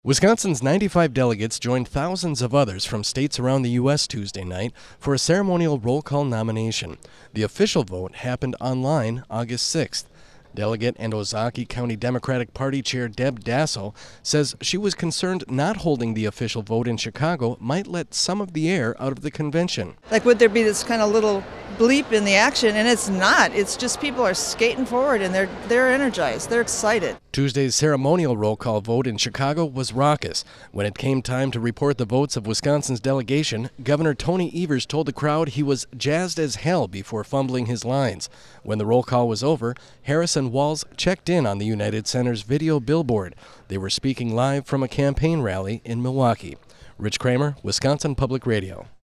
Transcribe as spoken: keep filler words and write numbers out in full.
Wisconsin's ninety-five delegates joined thousands of others from states around the U S Tuesday night for a ceremonial roll call nomination. The official vote happened online August sixth. Delegate and Ozaukee County Democratic Party Chair Deb Dassel says she was concerned not holding the official vote in Chicago might let some of the air out of the convention. Like, would there be this kind of little bleep in the action? And it's not. It's just people are skating forward and they're they're energized. They're excited. Tuesday's ceremonial roll call vote in Chicago was raucous. When it came time to report the votes of Wisconsin's delegation, Governor Tony Evers told the crowd he was jazzed as hell before fumbling his lines. When the roll call was over, Harris and Walz checked in on the United Center's video billboard. They were speaking live from a campaign rally in Milwaukee. Rich Kramer, Wisconsin Public Radio.